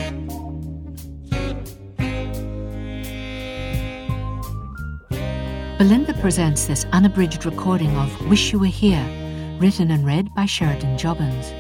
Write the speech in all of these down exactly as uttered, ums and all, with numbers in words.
Belinda presents this unabridged recording of Wish You Were Here, written and read by Sheridan Jobbins.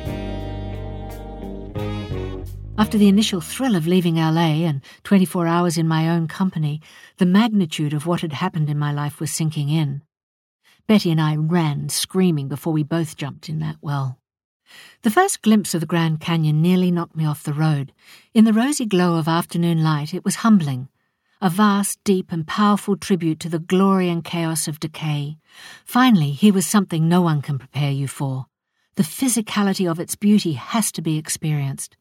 After the initial thrill of leaving L A and twenty-four hours in my own company, the magnitude of what had happened in my life was sinking in. Betty and I ran, screaming, before we both jumped in that well. The first glimpse of the Grand Canyon nearly knocked me off the road. In the rosy glow of afternoon light, it was humbling. A vast, deep and powerful tribute to the glory and chaos of decay. Finally, here was something no one can prepare you for. The physicality of its beauty has to be experienced.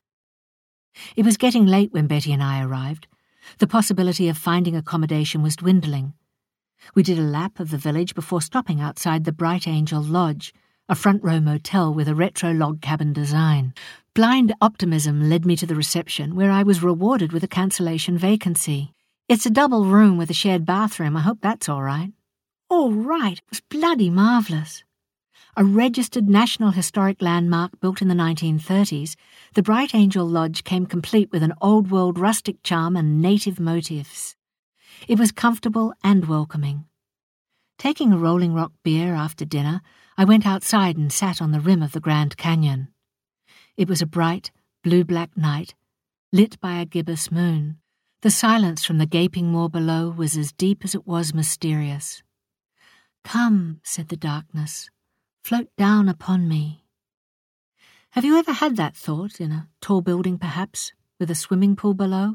It was getting late when Betty and I arrived. The possibility of finding accommodation was dwindling. We did a lap of the village before stopping outside the Bright Angel Lodge, a front-row motel with a retro log cabin design. Blind optimism led me to the reception, where I was rewarded with a cancellation vacancy. It's a double room with a shared bathroom. I hope that's all right. All right. It was bloody marvellous. A registered National Historic Landmark built in the nineteen thirties, the Bright Angel Lodge came complete with an old-world rustic charm and native motifs. It was comfortable and welcoming. Taking a Rolling Rock beer after dinner, I went outside and sat on the rim of the Grand Canyon. It was a bright, blue-black night, lit by a gibbous moon. The silence from the gaping moor below was as deep as it was mysterious. "Come," said the darkness, "float down upon me." Have you ever had that thought, in a tall building perhaps, with a swimming pool below?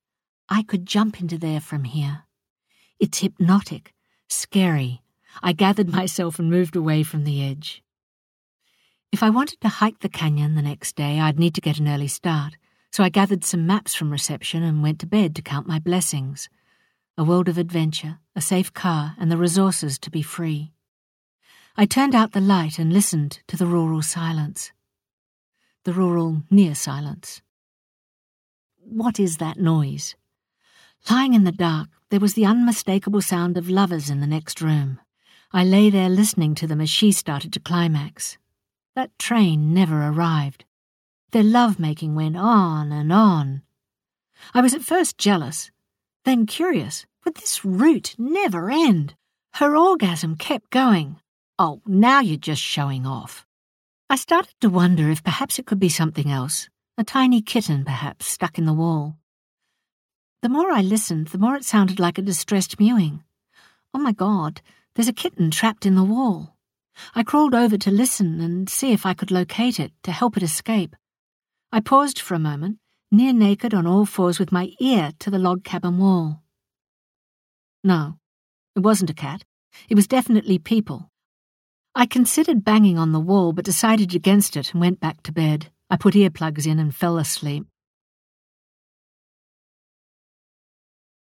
I could jump into there from here. It's hypnotic, scary. I gathered myself and moved away from the edge. If I wanted to hike the canyon the next day, I'd need to get an early start. So I gathered some maps from reception and went to bed to count my blessings. A world of adventure, a safe car, and the resources to be free. I turned out the light and listened to the rural silence. The rural near silence. What is that noise? Lying in the dark, there was the unmistakable sound of lovers in the next room. I lay there listening to them as she started to climax. That train never arrived. Their love-making went on and on. I was at first jealous, then curious. Would this route never end? Her orgasm kept going. Oh, now you're just showing off. I started to wonder if perhaps it could be something else. A tiny kitten, perhaps, stuck in the wall. The more I listened, the more it sounded like a distressed mewing. Oh my God, there's a kitten trapped in the wall. I crawled over to listen and see if I could locate it to help it escape. I paused for a moment, near naked on all fours with my ear to the log cabin wall. No, it wasn't a cat. It was definitely people. I considered banging on the wall but decided against it and went back to bed. I put earplugs in and fell asleep.